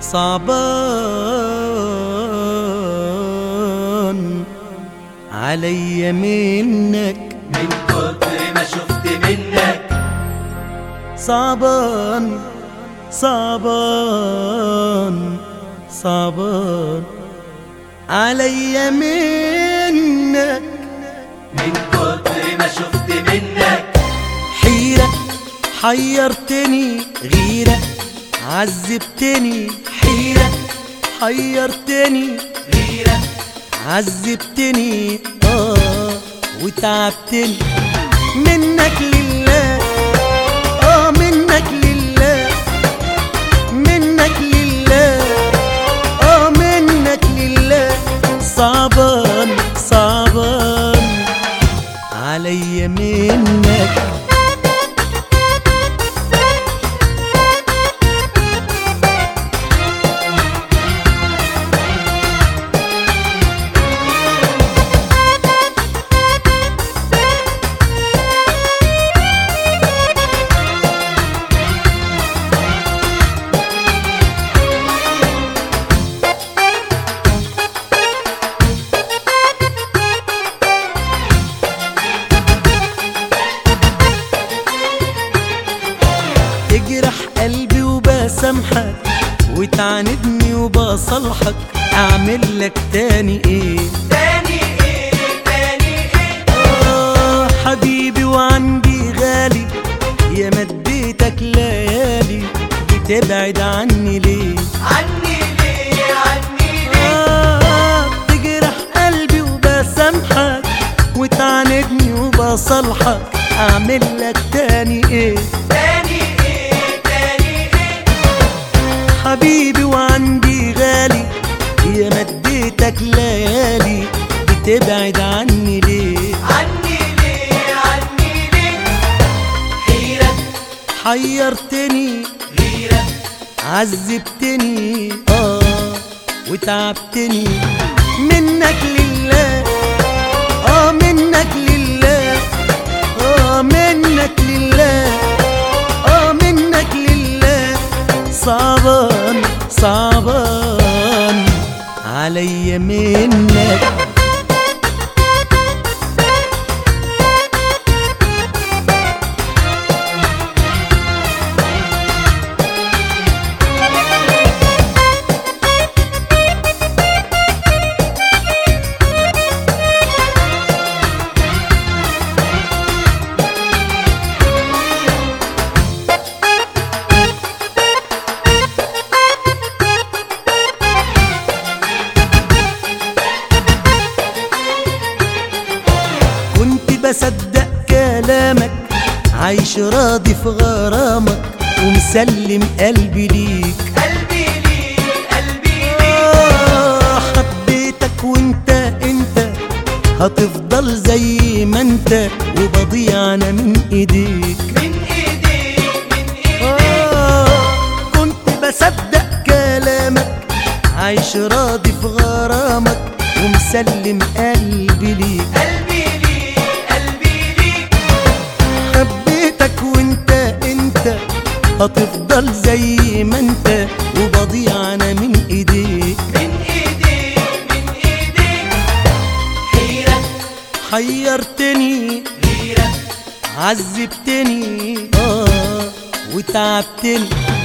صعبان عليا منك من كتر ما شفت منك. صعبان صعبان صعبان عليا منك من كتر ما شفت منك. حيرة حيرتني، غيرة عذبتني، حيرة حيرتني، غيرة عذبتني وتعبتني. منك لله منك لله، منك لله منك لله. صعبان صعبان عليا منك. تجرح قلبي وبسامحك، وتعاندني وبصالحك. اعمل لك تاني ايه؟ تاني ايه؟ تاني ايه؟ حبيبي وعندي غالي، يا مديتك ليالي بتبعد عني ليه؟ عني ليه؟ عني ليه؟ تجرح قلبي وبسامحك، وتعاندني وبصالحك. اعمل لك تاني ايه؟ حبيبي وعندي غالي، يا مديتك ليالي بتبعد عني ليه؟ عني ليه؟ عني ليه؟ حيرة حيرتني، غيرة عذبتني وتعبتني. منك لله منك لله منك لله منك لله. صعبان صعبان عليا منك. بصدق كلامك، عايش راضي في غرامك، ومسلم قلبي ليك. قلبي ليك، قلبي ليك. حبيتك وانت هتفضل زي ما انت، وبضيع انا من ايديك. من ايديك، من ايديك. كنت بصدق كلامك، عايش راضي في غرامك، ومسلم قلبي ليك. قلبي ليك، قلبي ليك. حبيتك وانت هتفضل زي ما انت، وبضيع انا من ايديك. من ايديك، من ايديك. حيرة حيرتني، غيرة عذبتني وتعبتني.